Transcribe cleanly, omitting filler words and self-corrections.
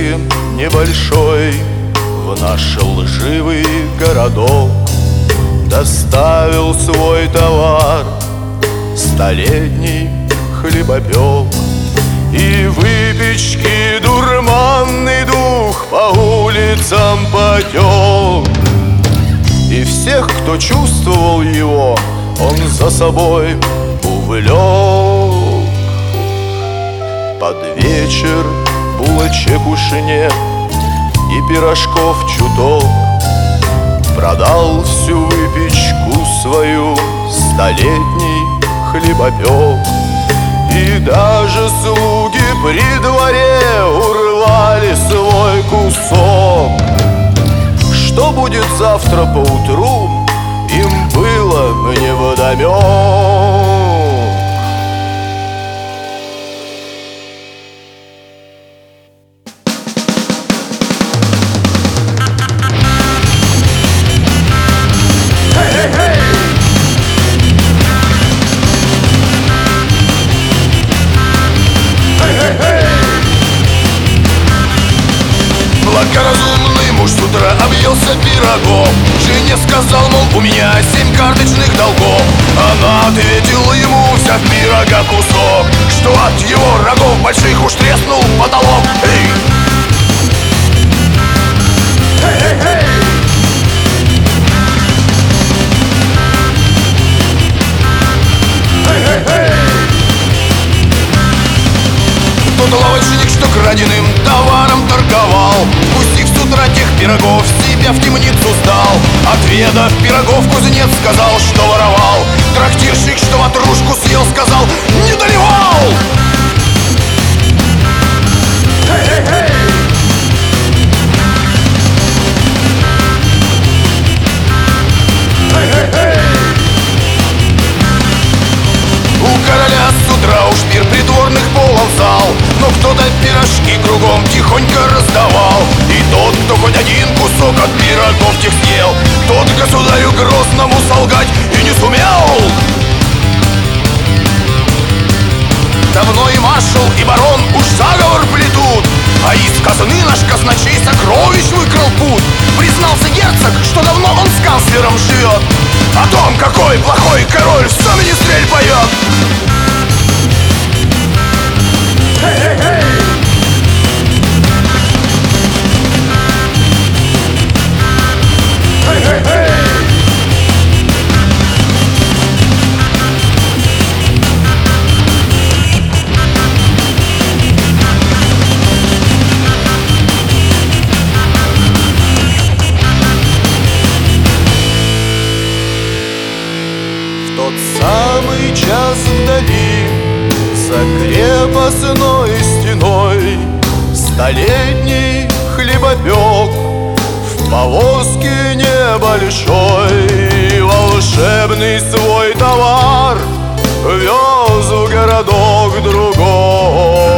повозке небольшой в наш лживый городок доставил свой товар столетний хлебопек. И выпечки дурманный дух по улицам потек. И всех, кто чувствовал его, он за собой увлек. Под вечер булочек уж нет и пирожков чуток. Продал всю выпечку свою столетний хлебопек. И даже слуги при дворе урвали свой кусок. Что будет завтра поутру, им было невдомек. Благоразумный муж с утра объелся пирогом. Жене сказал, мол, у меня 7 карточных долгов. Она ответила ему, взяв пирога кусок, что от его рогов больших уж треснул потолок. Эй! Тот лавочник, что краденым товаром торговал, пустив с утра тех пирогов, себя в темницу сдал. Отведав пирогов, кузнец сказал, что воровал. Трактирщик, что ватрушку съел, сказал, не доливал. У короля с утра уж пир придворных полон зал, но кто-то пирожки кругом тихонько раздавал. И тот, кто хоть один кусок от пирогов тех съел, тот государю Грозному солгать и не сумел. Давно и маршал, и барон уж заговор плетут, а из казны наш казначей сокровищ выкрал пуд. Признался герцог, что давно он с канцлером живет, о том, какой плохой король в сам министрель поет. В тот самый час вдали, за крепостной стеной, столетний хлебопек в повозке небольшой волшебный свой товар вез в городок другой.